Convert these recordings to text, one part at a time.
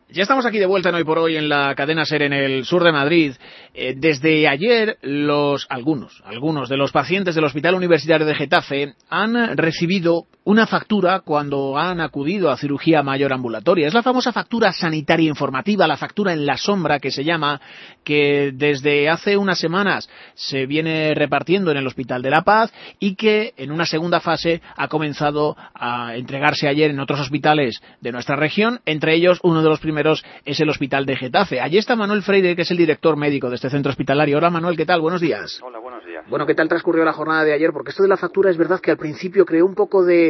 Ya estamos aquí de vuelta en Hoy por Hoy en la cadena SER en el sur de Madrid. Desde ayer, algunos de los pacientes del Hospital Universitario de Getafe han recibido una factura cuando han acudido a cirugía mayor ambulatoria. Es la famosa factura sanitaria informativa, la factura en la sombra que se llama, que desde hace unas semanas se viene repartiendo en el Hospital de La Paz y que en una segunda fase ha comenzado a entregarse ayer en otros hospitales de nuestra región, entre ellos uno de los primeros es el Hospital de Getafe. Allí está Manuel Freire, que es el director médico de este centro hospitalario. Hola Manuel, ¿qué tal? Buenos días. Hola, buenos días. Bueno, ¿qué tal transcurrió la jornada de ayer? Porque esto de la factura es verdad que al principio creó un poco de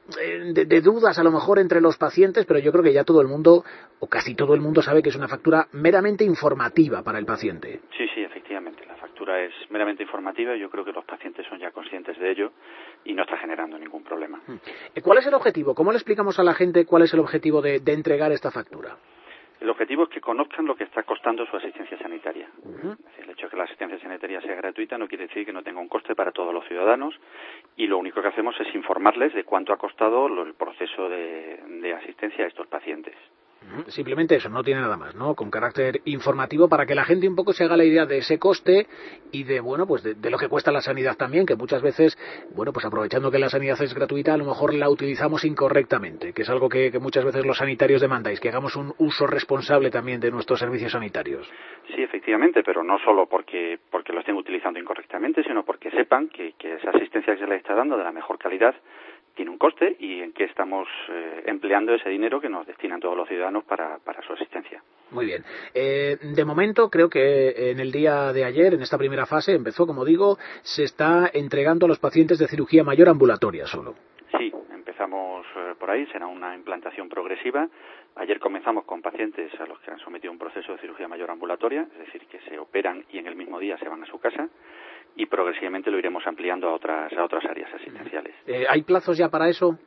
dudas a lo mejor entre los pacientes, pero yo creo que ya todo el mundo, o casi todo el mundo, sabe que es una factura meramente informativa para el paciente. Sí, efectivamente. La factura es meramente informativa y yo creo que los pacientes son ya conscientes de ello y no está generando ningún problema. ¿Cuál es el objetivo? ¿Cómo le explicamos a la gente cuál es el objetivo de entregar esta factura? El objetivo es que conozcan lo que está costando su asistencia sanitaria. Es decir, el hecho de que la asistencia sanitaria sea gratuita no quiere decir que no tenga un coste para todos los ciudadanos y lo único que hacemos es informarles de cuánto ha costado el proceso de asistencia a estos pacientes. Simplemente eso, no tiene nada más, ¿no? Con carácter informativo para que la gente un poco se haga la idea de ese coste y de, bueno, pues de lo que cuesta la sanidad también, que muchas veces, bueno, pues aprovechando que la sanidad es gratuita, a lo mejor la utilizamos incorrectamente, que es algo que muchas veces los sanitarios demandáis, que hagamos un uso responsable también de nuestros servicios sanitarios. Sí, efectivamente, pero no solo porque lo estén utilizando incorrectamente, sino porque sepan que esa asistencia que se les está dando de la mejor calidad tiene un coste y en qué estamos empleando ese dinero que nos destinan todos los ciudadanos para su asistencia. Muy bien. De momento, creo que en el día de ayer, en esta primera fase, empezó, como digo, se está entregando a los pacientes de cirugía mayor ambulatoria solo. Sí, empezamos por ahí, será una implantación progresiva. Ayer comenzamos con pacientes a los que han sometido un proceso de cirugía mayor ambulatoria, es decir, que se operan y en el mismo día se van a su casa. Y progresivamente lo iremos ampliando a otras áreas asistenciales. ¿Hay plazos ya para eso?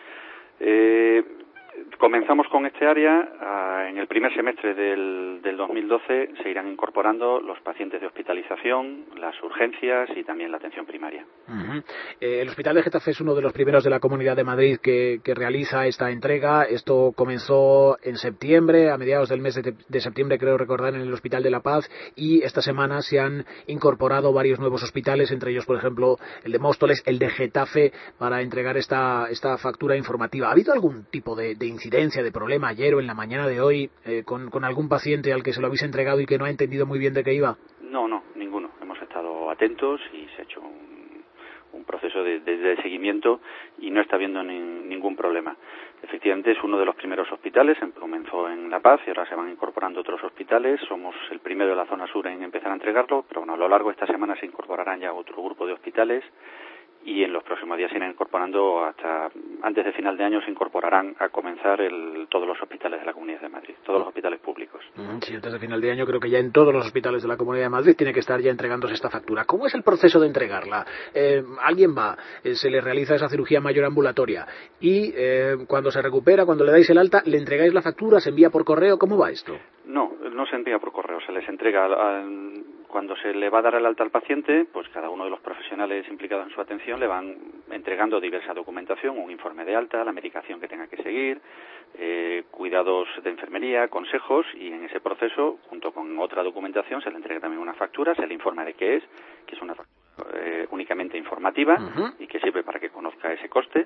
Comenzamos con este área. En el primer semestre del 2012 se irán incorporando los pacientes de hospitalización, las urgencias y también la atención primaria. El Hospital de Getafe es uno de los primeros de la Comunidad de Madrid que realiza esta entrega. Esto comenzó en septiembre, a mediados del mes de septiembre, creo recordar, en el Hospital de La Paz, y esta semana se han incorporado varios nuevos hospitales, entre ellos, por ejemplo, el de Móstoles, el de Getafe, para entregar esta factura informativa. ¿Ha habido algún tipo de incidencia, de problema ayer o en la mañana de hoy con algún paciente al que se lo habéis entregado y que no ha entendido muy bien de qué iba? No, ninguno. Hemos estado atentos y se ha hecho un proceso de seguimiento y no está habiendo ningún problema. Efectivamente es uno de los primeros hospitales, comenzó en La Paz y ahora se van incorporando otros hospitales. Somos el primero de la zona sur en empezar a entregarlo, pero bueno, a lo largo de esta semana se incorporarán ya otro grupo de hospitales y en los próximos días se irán incorporando hasta antes de final de año se incorporarán a comenzar todos los hospitales de la Comunidad de Madrid, todos los hospitales públicos. Sí, antes de final de año creo que ya en todos los hospitales de la Comunidad de Madrid tiene que estar ya entregándose esta factura. ¿Cómo es el proceso de entregarla? Alguien va, se le realiza esa cirugía mayor ambulatoria y cuando se recupera, cuando le dais el alta, le entregáis la factura, se envía por correo, ¿cómo va esto? No se envía por correo, se les entrega cuando se le va a dar el alta al paciente, pues cada uno de los profesionales implicados en su atención le van entregando diversa documentación, un informe de alta, la medicación que tenga que seguir, cuidados de enfermería, consejos, y en ese proceso, junto con otra documentación, se le entrega también una factura, se le informa de qué es, que es una factura únicamente informativa y que sirve para que conozca ese coste.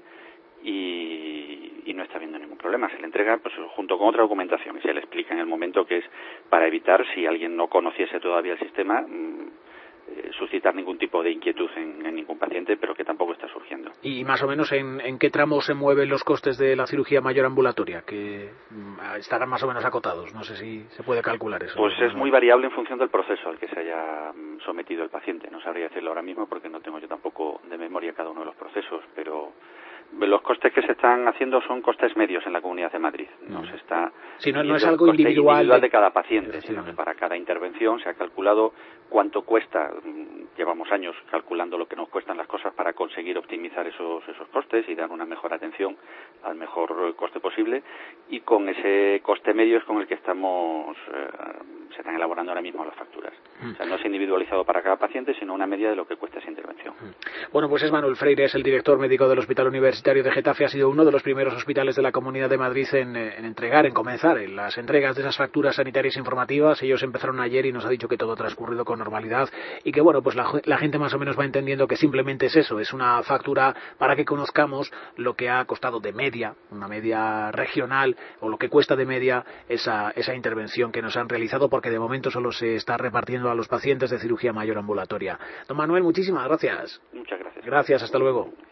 Y no está habiendo ningún problema. Se le entrega pues junto con otra documentación y se le explica en el momento que es para evitar, si alguien no conociese todavía el sistema, suscitar ningún tipo de inquietud en ningún paciente, pero que tampoco está surgiendo. ¿Y más o menos en qué tramo se mueven los costes de la cirugía mayor ambulatoria? Que estarán más o menos acotados. No sé si se puede calcular eso. Pues es muy variable en función del proceso al que se haya sometido el paciente. No sabría decirlo ahora mismo porque no tengo yo tampoco de memoria cada uno de los procesos, pero los costes que se están haciendo son costes medios en la Comunidad de Madrid. No se está no es algo individual de cada paciente, sino que para cada intervención se ha calculado cuánto cuesta. Llevamos años calculando lo que nos cuestan las cosas para conseguir optimizar esos costes y dar una mejor atención al mejor coste posible, y con ese coste medio es con el que se están elaborando ahora mismo las facturas. O sea, no es individualizado para cada paciente, sino una media de lo que cuesta esa intervención. intervención. Bueno, pues es Manuel Freire, es el director médico del Hospital Universitario de Getafe. Ha sido uno de los primeros hospitales de la Comunidad de Madrid en comenzar las entregas de esas facturas sanitarias informativas. Ellos empezaron ayer y nos ha dicho que todo ha transcurrido con normalidad y que, bueno, pues la gente más o menos va entendiendo que simplemente es eso, es una factura para que conozcamos lo que ha costado de media, una media regional, o lo que cuesta de media esa intervención que nos han realizado, porque de momento solo se está repartiendo a los pacientes de cirugía mayor ambulatoria. Don Manuel, muchísimas gracias. Muchas gracias. Gracias, hasta luego.